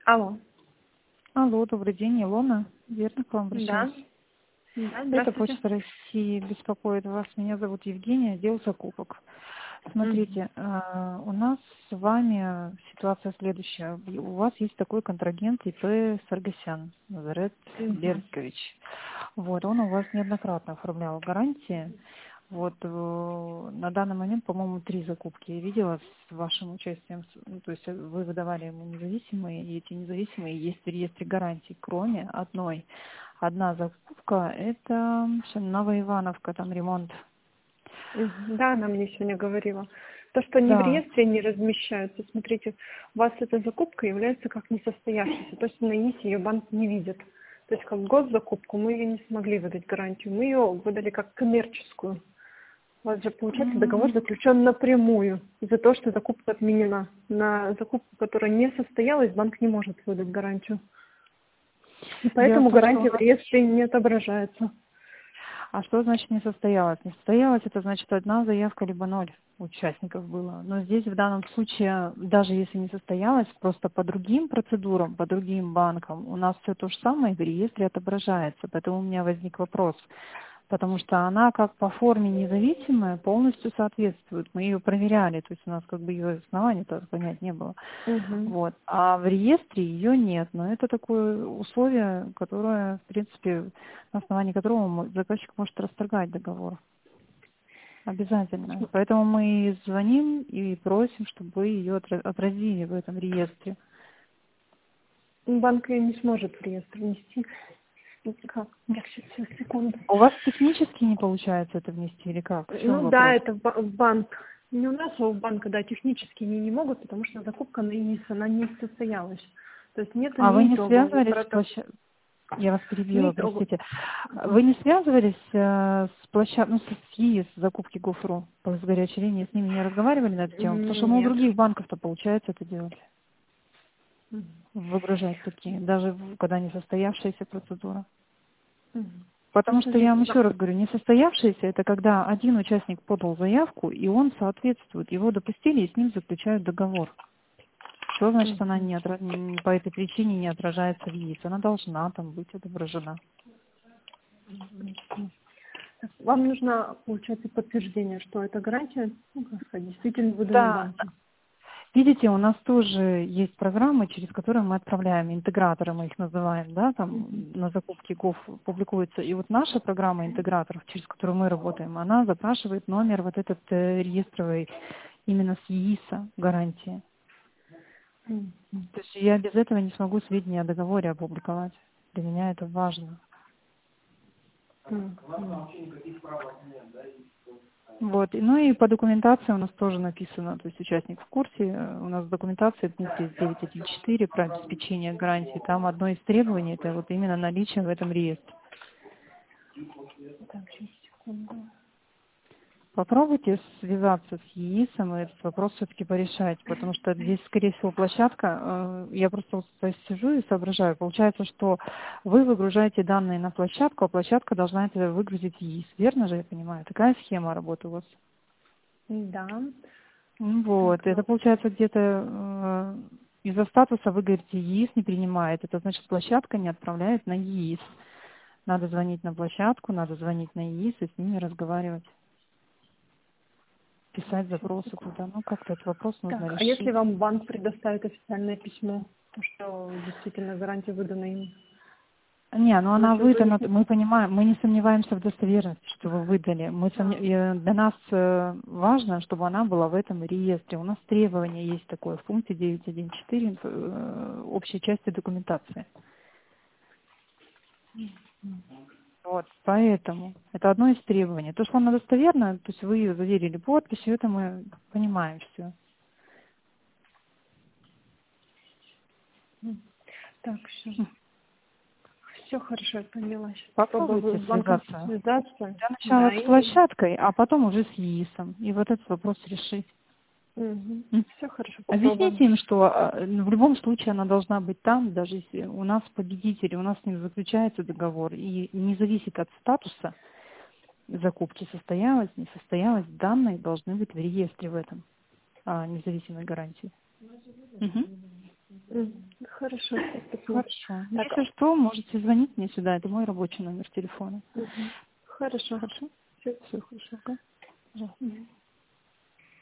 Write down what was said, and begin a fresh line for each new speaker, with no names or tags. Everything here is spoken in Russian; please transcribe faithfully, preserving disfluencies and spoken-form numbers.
Алло.
Алло, добрый день, Илона. Верно к вам
Да.
обращаюсь?
Да,
Это
здравствуйте.
Почта России беспокоит вас. Меня зовут Евгения, отдел закупок.
Мгм.
Смотрите, э, у нас с вами ситуация следующая. У вас есть такой контрагент ИП Саргасян, Назарет
Мгм.
Беркович. Вот, он у вас неоднократно оформлял гарантии. Вот э, на данный момент, по-моему, три закупки я видела с вашим участием. С- ну, то есть э, вы выдавали ему независимые, и эти независимые есть в реестре гарантий, кроме одной. Одна закупка – это Новая Ивановка, там ремонт.
Мгм. Да, она мне сегодня говорила. То, что они в
Да.
реестре не размещаются, смотрите, у вас эта закупка является как несостоявшейся, то есть на ИИС ее банк не видит. То есть как госзакупку мы ее не смогли выдать гарантию, мы ее выдали как коммерческую. У вас же, получается, договор
М,
заключен напрямую из-за того, что закупка отменена. На закупку, которая не состоялась, банк не может выдать гарантию. И
Дело в
поэтому
том, что у
гарантия в
нас...
реестре не отображается.
А что значит не состоялось? Не состоялось, это значит одна заявка либо ноль участников было. Но здесь в данном случае, даже если не состоялось, просто по другим процедурам, по другим банкам, у нас все то же самое в реестре отображается. Поэтому у меня возник вопрос. Потому что она как по форме независимая полностью соответствует. Мы ее проверяли, то есть у нас как бы ее оснований тоже понять не было.
Мгм.
Вот. А в реестре ее нет. Но это такое условие, которое, в принципе, на основании которого мо- заказчик может расторгать договор. Обязательно. Поэтому мы звоним и просим, чтобы вы ее отра- отразили в этом реестре.
Банк ее не сможет в реестр внести. Как? Я сейчас, секунду.
У вас технически не получается это внести или как? В чем
Ну да,
вопрос?
это в ба- в банк. Не у нас, а у банка, да, технически они не могут, потому что закупка на ИИС, она не состоялась. То есть нет
А вы
ни
не
итогового
связывались с
протокола,
площадкой? Я вас
ни
перебила,
итогового.
простите. Вы не связывались э, с площадкой, ну, с ЕИС, закупки Гофру, с горячей линией, с ними не разговаривали на эту тему? Потому что мы у
Нет.
других банков-то получается это делать,
Мгм.
выгружать такие, даже в- когда не состоявшаяся процедура.
Мгм. Ну,
Потому что я
смотрите,
вам
да.
еще раз говорю, несостоявшаяся – это когда один участник подал заявку, и он соответствует, его допустили, и с ним заключают договор. Что значит, она
Мгм.
не отра- м, по этой причине не отражается в ЕИС? Она должна там быть отображена.
Так, вам нужно, получается, подтверждение, что эта гарантия, ну, как сказать, действительно выдана
Да,
банком.
видите, у нас тоже есть программы, через которые мы отправляем, интеграторы мы их называем, да, там
Мгм.
на закупке ГОФ публикуется. И вот наша программа интеграторов, через которую мы работаем, она запрашивает номер вот этот э, реестровый именно с ЕИСа гарантии.
Мгм.
То есть я без этого не смогу сведения о договоре опубликовать. Для меня это важно.
Мгм.
Вот. И- Ну и по документации у нас тоже написано, то есть участник в курсе, э, у нас в документации пункт девять один четыре про обеспечение гарантии, там одно из требований это вот именно наличие в этом реестре.
Так, сейчас, секунду.
Попробуйте связаться с ЕИСом и этот вопрос все-таки порешать, потому что здесь, скорее всего, площадка, э, я просто вот то есть сижу и соображаю, получается, что вы выгружаете данные на площадку, а площадка должна это выгрузить в ЕИС, верно же я понимаю? Такая схема работы у вас?
Да.
Ну
Так,
вот, это
ну,
получается где-то э, из-за статуса вы говорите, ЕИС не принимает, это значит площадка не отправляет на ЕИС. Надо звонить на площадку, надо звонить на ЕИС и с ними разговаривать, писать
сейчас,
запросы
секунду.
туда. Ну как-то этот вопрос нужно
Так, а если
решить.
вам банк предоставит официальное письмо, то что действительно гарантия выдана им?
Не, ну она
Если вы
выдана,
их...
мы понимаем, мы не сомневаемся в достоверности, что вы выдали. Мы сомне-
А,
э, Для нас э, важно, чтобы она была в этом реестре. У нас требование есть такое в пункте девять один четыре э, общей части документации. Вот, поэтому это одно из требований. То, что она достоверна, то есть вы ее заверили подписью, это мы понимаем все.
м. Так, все. Все хорошо, я поняла. Сейчас попробую
Попробуйте
с банком
связаться.
связаться.
Для начала
Да,
с
и...
площадкой, а потом уже с ЕИСом. И вот этот вопрос решить. М.
Все хорошо, попробуем.
Объясните им, что а, в любом случае она должна быть там, даже если у нас победитель, у нас с ним заключается договор, и не зависит от статуса закупки, состоялась, не состоялась, данные должны быть в реестре в этом а, независимой гарантии. Мгм.
М, Хорошо. Хорошо, спасибо.
Хорошо. Если что, можете звонить мне сюда, это мой рабочий номер телефона.
Угу. Хорошо.
Хорошо?
Всё.
Всё.